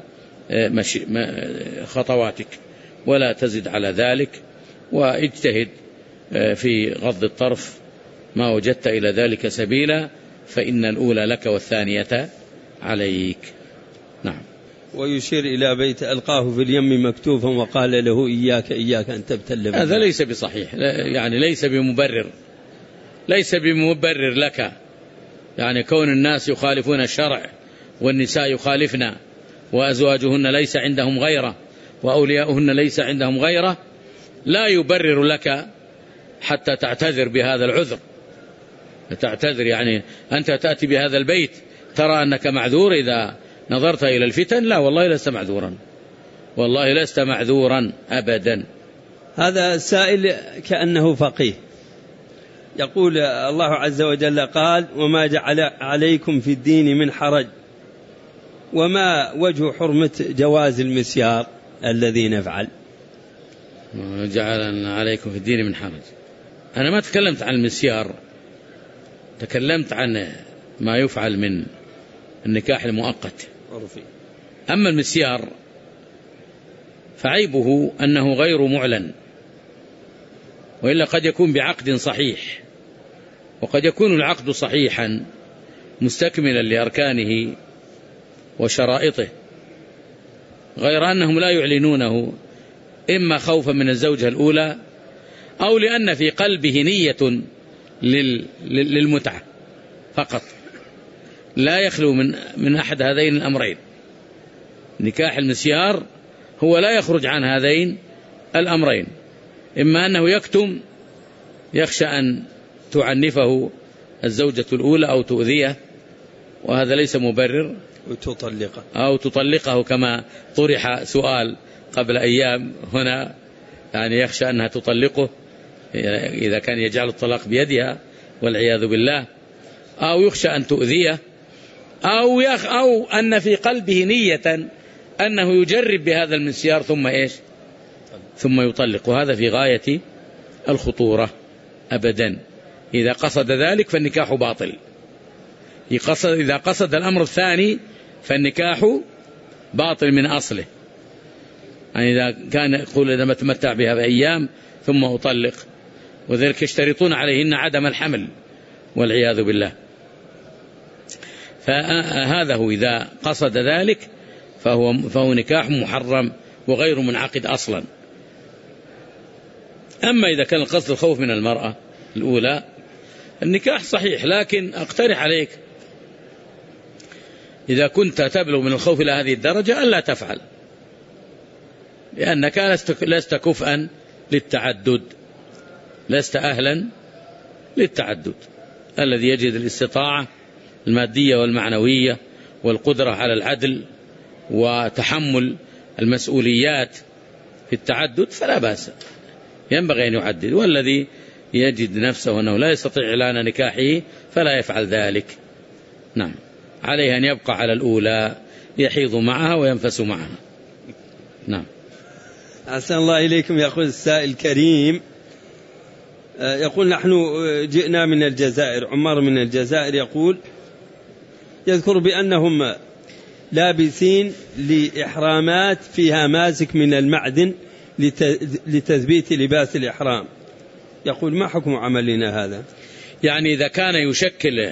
خطواتك ولا تزد على ذلك، واجتهد في غض الطرف ما وجدت إلى ذلك سبيلا، فإن الأولى لك والثانية عليك. نعم. ويشير إلى بيت ألقاه في اليم مكتوفا وقال له إياك إياك أن تبتل. هذا ليس بصحيح، يعني ليس بمبرر، ليس بمبرر لك، يعني كون الناس يخالفون الشرع والنساء يخالفنا وأزواجهن ليس عندهم غيره وأولياؤهن ليس عندهم غيره لا يبرر لك حتى تعتذر بهذا العذر. تعتذر يعني أنت تأتي بهذا البيت ترى أنك معذور إذا نظرت إلى الفتن، لا والله لست معذورا، والله لست معذورا أبدا. هذا السائل كأنه فقيه يقول: الله عز وجل قال: وما جعل عليكم في الدين من حرج، وما وجه حرمة جواز المسيار الذي نفعل؟ جعل عليكم في الدين من حرج، أنا ما تكلمت عن المسيار، تكلمت عن ما يفعل من النكاح المؤقت. أما المسيار فعيبه أنه غير معلن، وإلا قد يكون بعقد صحيح، وقد يكون العقد صحيحا مستكملا لأركانه وشرائطه، غير أنهم لا يعلنونه إما خوفا من الزوجة الأولى أو لأن في قلبه نية للمتعة فقط، لا يخلو من من أحد هذين الأمرين. نكاح المسيار هو لا يخرج عن هذين الأمرين، إما أنه يكتم يخشى أن تعنفه الزوجة الأولى أو تؤذيه، وهذا ليس مبرر، وتطلقه أو تطلقه كما طرح سؤال قبل أيام هنا، يعني يخشى أنها تطلقه إذا كان يجعل الطلاق بيدها والعياذ بالله، أو يخشى أن تؤذيه، أو, يخ أو أن في قلبه نية أنه يجرب بهذا المسيار ثم إيش ثم يطلق، وهذا في غاية الخطورة أبدا. إذا قصد ذلك فالنكاح باطل، إذا قصد الأمر الثاني فالنكاح باطل من أصله. يعني إذا كان يقول إذا ما تمتع بها بأيام ثم أطلق، وذلك يشترطون عليهن عدم الحمل والعياذ بالله. فهذا هو إذا قصد ذلك فهو, فهو نكاح محرم وغير منعقد أصلا. أما إذا كان القصد الخوف من المرأة الأولى النكاح صحيح، لكن أقترح عليك إذا كنت تبلغ من الخوف إلى هذه الدرجة ألا تفعل، لأنك لست كفءا للتعدد، لست أهلا للتعدد. الذي يجد الاستطاعة المادية والمعنوية والقدرة على العدل وتحمل المسؤوليات في التعدد فلا بأس، ينبغي أن يعدد. والذي يجد نفسه أنه لا يستطيع إعلان نكاحه فلا يفعل ذلك. نعم، عليه أن يبقى على الأولى يحيض معها وينفس معها. نعم. أحسن الله إليكم. يقول السائل الكريم، يقول نحن جئنا من الجزائر، عمار من الجزائر، يقول يذكر بأنهم لابسين لإحرامات فيها مازك من المعدن لتثبيت لباس الإحرام، يقول ما حكم عملنا هذا؟ يعني إذا كان يشكل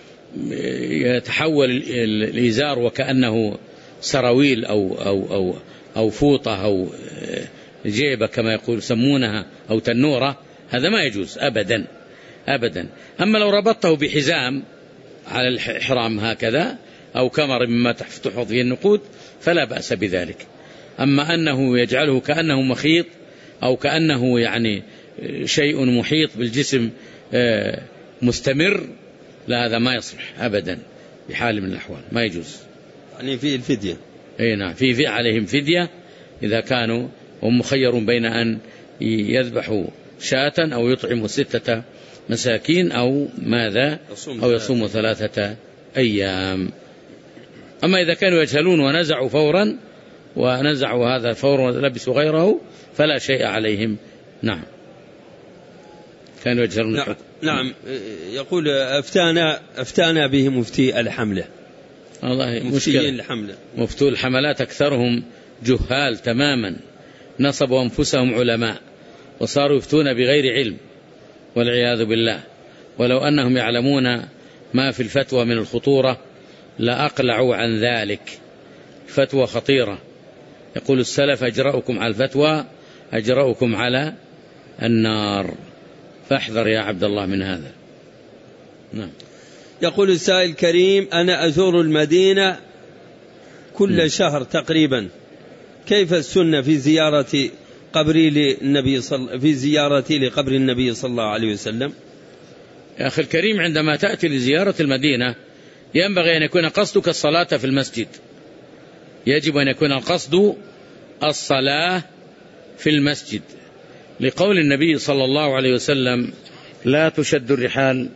يتحول الإزار وكأنه سراويل أو, أو, أو, أو فوطة أو جيبة كما يقول يسمونها أو تنورة، هذا ما يجوز أبدا أبدا. أما لو ربطته بحزام على الإحرام هكذا أو كمر مما تحفظ فيه النقود فلا بأس بذلك. أما أنه يجعله كأنه مخيط أو كأنه يعني شيء محيط بالجسم مستمر، لا، هذا ما يصلح أبدا بحال من الأحوال، ما يجوز. يعني فيه الفدية. أي نعم، في في عليهم فدية إذا كانوا هم مخيرون بين أن يذبحوا شاة أو يطعموا ستة مساكين أو ماذا أو يصوموا ثلاثة أيام. أما إذا كانوا يجهلون ونزعوا فورا ونزعوا هذا فورا ولبسوا غيره فلا شيء عليهم. نعم، كانوا يجهلون. نعم, نعم. يقول أفتانا أفتانا به مفتي الحملة. والله مشكلة الحملة. مفتو الحملات أكثرهم جهال تماما، نصبوا أنفسهم علماء وصاروا يفتون بغير علم والعياذ بالله. ولو أنهم يعلمون ما في الفتوى من الخطورة لأقلعوا عن ذلك. فتوى خطيرة. يقول السلف أجرأكم على الفتوى أجرأكم على النار، فاحذر يا عبد الله من هذا. نعم. يقول السائل الكريم، أنا أزور المدينة كل م. شهر تقريبا، كيف السنة في زيارة قبري للنبي صل... في زيارتي لقبر النبي صلى الله عليه وسلم؟ يا أخي الكريم، عندما تأتي لزيارة المدينة ينبغي أن يكون قصدك الصلاة في المسجد، يجب أن يكون القصد الصلاة في المسجد، لقول النبي صلى الله عليه وسلم لا تشد الرحال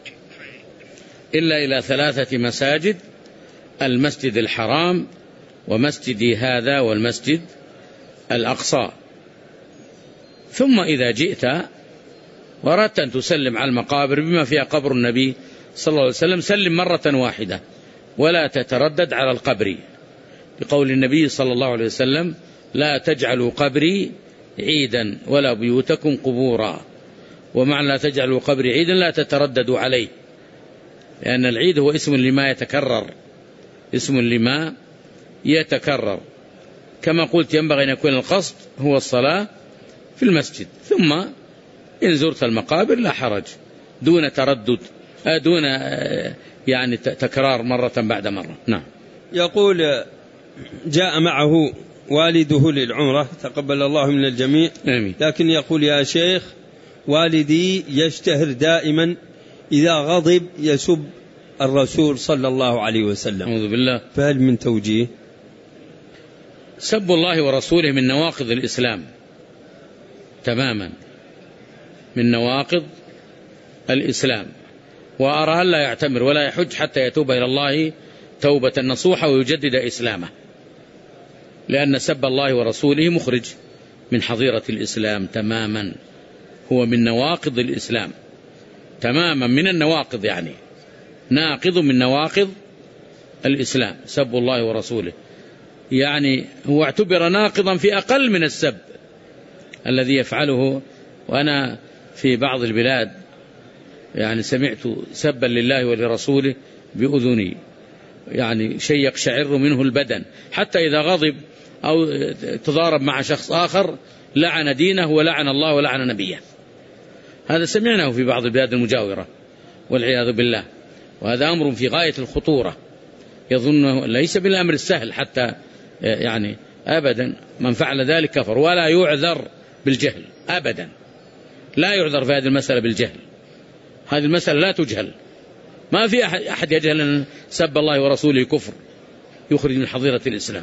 إلا إلى ثلاثة مساجد: المسجد الحرام ومسجدي هذا والمسجد الأقصى. ثم إذا جئت وأردت أن تسلم على المقابر بما فيها قبر النبي صلى الله عليه وسلم سلم مرة واحدة ولا تتردد على القبر، لقول النبي صلى الله عليه وسلم لا تجعلوا قبري عيدا ولا بيوتكم قبورا. ومعنى لا تجعلوا قبري عيدا لا تترددوا عليه، لأن العيد هو اسم لما يتكرر، اسم لما يتكرر. كما قلت ينبغي أن يكون القصد هو الصلاة في المسجد، ثم إن زرت المقابر لا حرج، دون تردد دون يعني تكرار مرة بعد مرة. نعم. يقول جاء معه والده للعمرة، تقبل الله من الجميع، آمين. لكن يقول يا شيخ والدي يشتهر دائما إذا غضب يسب الرسول صلى الله عليه وسلم، أعوذ بالله، فهل من توجيه؟ سب الله ورسوله من نواقض الإسلام تماما، من نواقض الإسلام، وأرى لا يعتمر ولا يحج حتى يتوب إلى الله توبة نصوحة ويجدد إسلامه، لأن سب الله ورسوله مخرج من حظيرة الإسلام تماما، هو من نواقض الإسلام تماما، من النواقض، يعني ناقض من نواقض الإسلام سب الله ورسوله، يعني هو اعتبر ناقضا في أقل من السب الذي يفعله. وأنا في بعض البلاد يعني سمعت سبا لله ولرسوله بأذني، يعني شيء يقشعر منه البدن، حتى إذا غضب أو تضارب مع شخص آخر لعن دينه ولعن الله ولعن نبيه. هذا سمعناه في بعض البلاد المجاورة والعياذ بالله، وهذا أمر في غاية الخطورة، يظنه ليس بالأمر السهل حتى يعني أبدا، من فعل ذلك كفر، ولا يعذر بالجهل أبدا، لا يعذر في هذه المسألة بالجهل، هذه المسألة لا تجهل، ما في أحد يجهل أن سب الله ورسوله كفر يخرج من حظيرة الإسلام.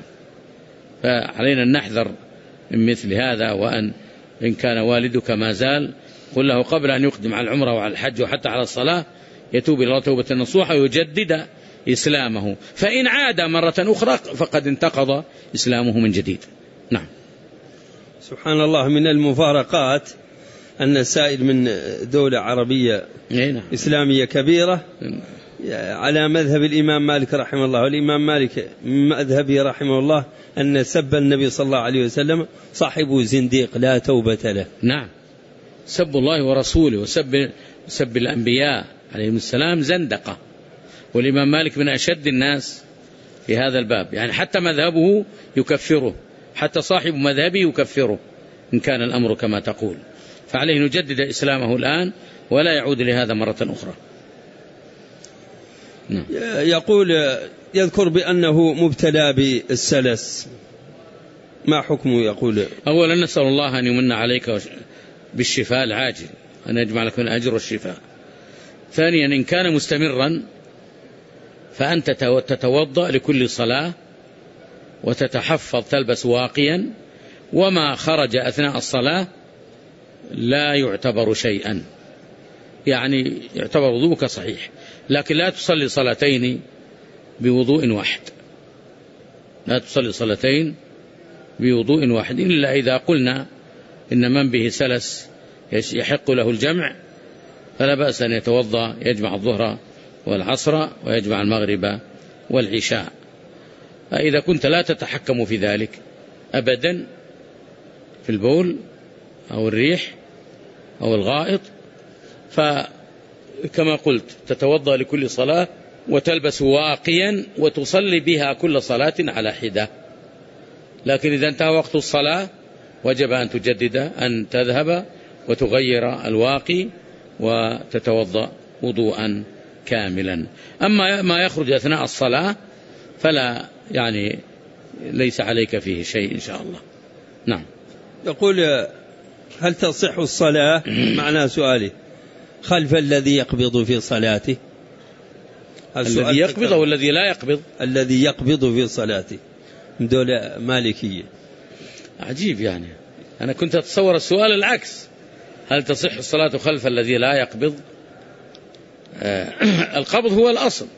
فعلينا أن نحذر من مثل هذا، وأن إن كان والدك ما زال قل له قبل أن يقدم على العمرة وعلى الحج وحتى على الصلاة يتوب إلى الله توبة نصوحة ويجدد إسلامه، فإن عاد مرة أخرى فقد انتقض إسلامه من جديد. نعم. سبحان الله، من المفارقات أن السائل من دولة عربية إسلامية كبيرة على مذهب الإمام مالك رحمه الله، والإمام مالك مذهبه رحمه الله أن سب النبي صلى الله عليه وسلم صاحب زنديق لا توبة له. نعم، سب الله ورسوله وسب سب الأنبياء عليهم السلام زندقة، والإمام مالك من أشد الناس في هذا الباب، يعني حتى مذهبه يكفره، حتى صاحب مذهبه يكفره إن كان الأمر كما تقول، فعليه نجدد إسلامه الآن ولا يعود لهذا مرة أخرى. نعم. يقول يذكر بأنه مبتلى بالسلس، ما حكمه؟ يقول أولا نسأل الله أن يمن عليك بالشفاء العاجل، أن يجمع لك من الأجر والشفاء. ثانيا إن كان مستمرا فأنت تتوضأ لكل صلاة وتتحفظ، تلبس واقيا، وما خرج أثناء الصلاة لا يعتبر شيئا، يعني يعتبر وضوءك صحيح، لكن لا تصلي صلاتين بوضوء واحد، لا تصلي صلاتين بوضوء واحد إلا إذا قلنا إن من به سلس يحق له الجمع فلا بأس أن يتوضأ، يجمع الظهر والعصر ويجمع المغرب والعشاء. فإذا كنت لا تتحكم في ذلك أبدا، في البول أو الريح أو الغائط، فكما قلت تتوضأ لكل صلاة وتلبس واقيا وتصلي بها كل صلاة على حدة. لكن إذا انتهى وقت الصلاة وجب أن تجدد، أن تذهب وتغير الواقي وتتوضأ وضوءا كاملا. أما ما يخرج أثناء الصلاة فلا، يعني ليس عليك فيه شيء إن شاء الله. نعم. يقول هل تصح الصلاة معنى سؤالي خلف الذي يقبض في صلاته؟ الذي يقبض أو الذي لا يقبض؟ الذي يقبض في صلاته، من دولة مالكية. عجيب، يعني أنا كنت أتصور السؤال العكس، هل تصح الصلاة خلف الذي لا يقبض؟ آه القبض هو الأصل،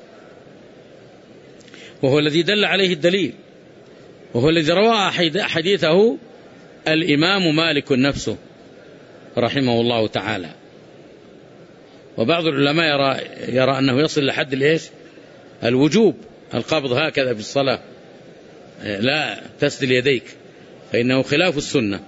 وهو الذي دل عليه الدليل، وهو الذي روى حديثه الإمام مالك نفسه رحمه الله تعالى. وبعض العلماء يرى, يرى أنه يصل لحد الإيش؟ الوجوب، القبض هكذا في الصلاة، لا تسدل يديك، فإنه خلاف السنة.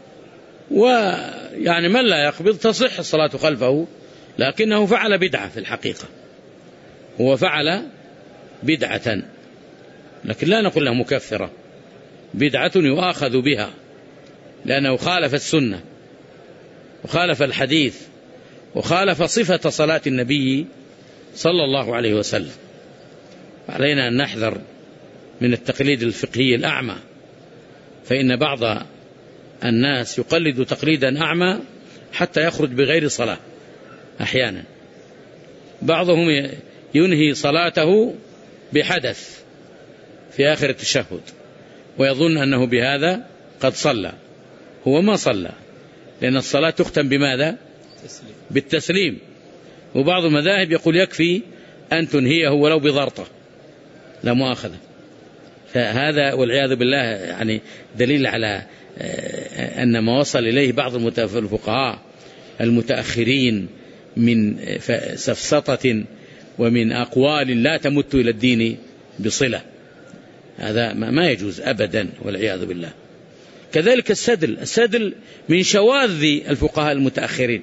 ويعني من لا يقبض تصح الصلاة خلفه، لكنه فعل بدعة في الحقيقة، هو فعل بدعة، لكن لا نقول له مكفرة، بدعة يؤاخذ بها لأنه خالف السنة وخالف الحديث وخالف صفة صلاة النبي صلى الله عليه وسلم. علينا أن نحذر من التقليد الفقهي الأعمى، فإن بعض الناس يقلد تقليدا أعمى حتى يخرج بغير صلاة. أحيانا بعضهم ينهي صلاته بحدث في آخر التشهد ويظن أنه بهذا قد صلى، هو ما صلى، لأن الصلاة تختم بماذا؟ بالتسليم. وبعض المذاهب يقول يكفي أن تنهيه ولو بضرطة لا مؤاخذة. فهذا والعياذ بالله يعني دليل على أن ما وصل إليه بعض الفقهاء المتأخرين من سفسطة ومن أقوال لا تمت إلى الدين بصلة، هذا ما يجوز أبدا والعياذ بالله. كذلك السدل، السدل من شواذ الفقهاء المتأخرين.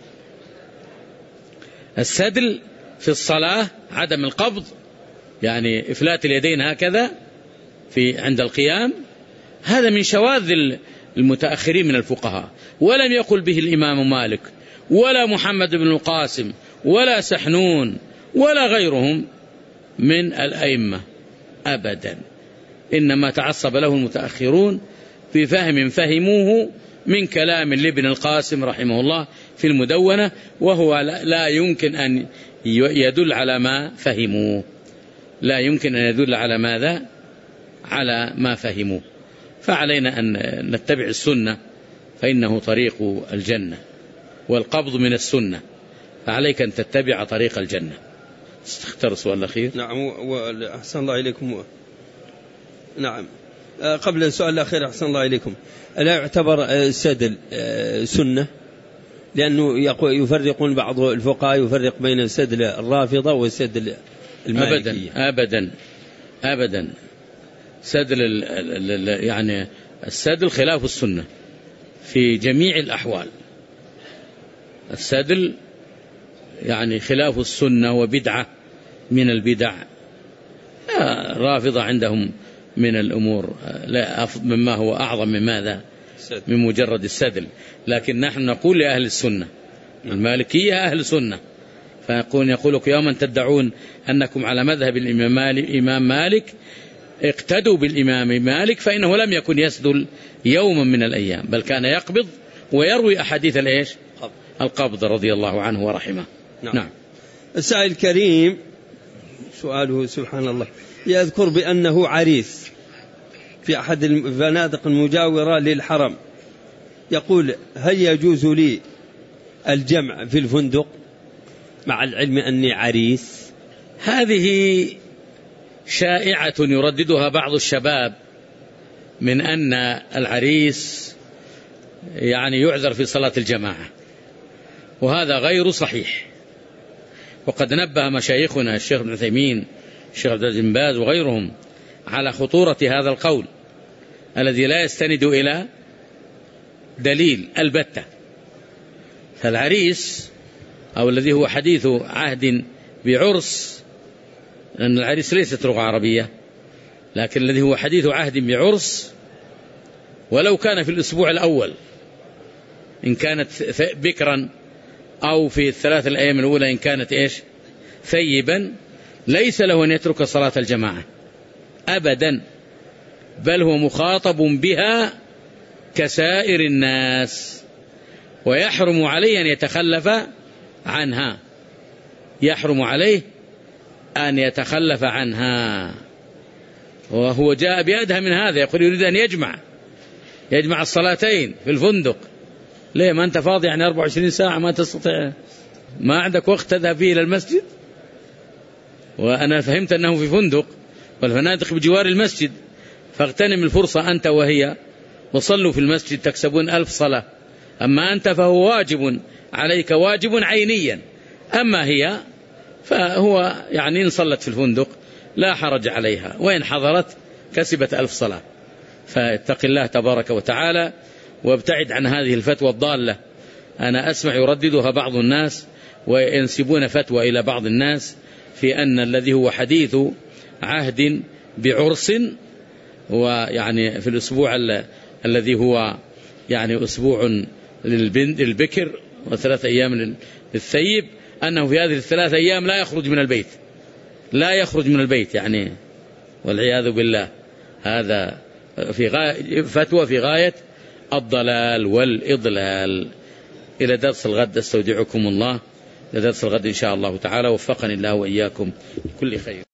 السدل في الصلاة عدم القبض، يعني إفلات اليدين هكذا في عند القيام، هذا من شواذ المتأخرين من الفقهاء، ولم يقل به الإمام مالك ولا محمد بن القاسم ولا سحنون ولا غيرهم من الأئمة أبدا، إنما تعصب له المتأخرون في فهم فهموه من كلام لابن القاسم رحمه الله في المدونة، وهو لا يمكن أن يدل على ما فهموه، لا يمكن أن يدل على ماذا؟ على ما فهموه. فعلينا أن نتبع السنة فإنه طريق الجنة. والقبض من السنة، فعليك أن تتبع طريق الجنة. استختار السؤال الأخير. نعم، وأحسن الله إليكم. نعم، قبل السؤال الأخير أحسن الله إليكم، ألا يعتبر السدل سنة؟ لأنه يفرقون بعض الفقهاء يفرق بين السدل الرافضة والسدل المالكية. أبدا أبدا أبدا سدل يعني السدل خلاف السنة في جميع الأحوال. السدل يعني خلاف السنة وبدعة من البدع. رافضة عندهم من الأمور لا مما هو أعظم من ماذا؟ من مجرد السدل. لكن نحن نقول لأهل السنة، المالكية أهل سنة، فيقول يقول لك يوما تدعون أنكم على مذهب الإمام مالك، اقتدوا بالإمام مالك فإنه لم يكن يسدل يوما من الأيام، بل كان يقبض ويروي أحاديث الإيش؟ القبض رضي الله عنه ورحمه. نعم. نعم. السائل الكريم سؤاله سبحان الله يذكر بأنه عريس في أحد الفنادق المجاورة للحرم، يقول هل يجوز لي الجمع في الفندق مع العلم أني عريس؟ هذه شائعة يرددها بعض الشباب من أن العريس يعني يعذر في صلاة الجماعة، وهذا غير صحيح. وقد نبه مشايخنا الشيخ ابن عثيمين، الشيخ عبد العزيز بن باز وغيرهم على خطورة هذا القول الذي لا يستند إلى دليل البتة. فالعريس أو الذي هو حديث عهد بعرس، لأن العريس ليست لغة عربية، لكن الذي هو حديث عهد بعرس ولو كان في الأسبوع الأول إن كانت بكرا، أو في الثلاث الأيام الأولى إن كانت إيش ثيبا، ليس له أن يترك صلاة الجماعة أبدا، بل هو مخاطب بها كسائر الناس، ويحرم عليه أن يتخلف عنها، يحرم عليه أن يتخلف عنها. وهو جاء بأدهى من هذا، يقول يريد أن يجمع يجمع الصلاتين في الفندق. ليه؟ ما أنت فاضي يعني أربعة وعشرين ساعة ما تستطيع، ما عندك وقت تذهب فيه إلى المسجد؟ وأنا فهمت أنه في فندق والفنادق بجوار المسجد، فاغتنم الفرصة أنت وهي وصلوا في المسجد تكسبون ألف صلاة. أما أنت فهو واجب عليك، واجب عينيا، أما هي فهو يعني إن صلت في الفندق لا حرج عليها، وإن حضرت كسبت ألف صلاة. فاتق الله تبارك وتعالى وابتعد عن هذه الفتوى الضالة. أنا أسمع يرددها بعض الناس وينسبون فتوى إلى بعض الناس في أن الذي هو حديث عهد بعرس، ويعني في الأسبوع الذي هو يعني أسبوع للبكر وثلاث أيام للثيب، أنه في هذه الثلاث أيام لا يخرج من البيت، لا يخرج من البيت يعني، والعياذ بالله. هذا في غاية فتوى في غاية الضلال والإضلال. إلى درس الغد استودعكم الله، إلى درس الغد إن شاء الله تعالى، وفقني الله وإياكم لكل خير.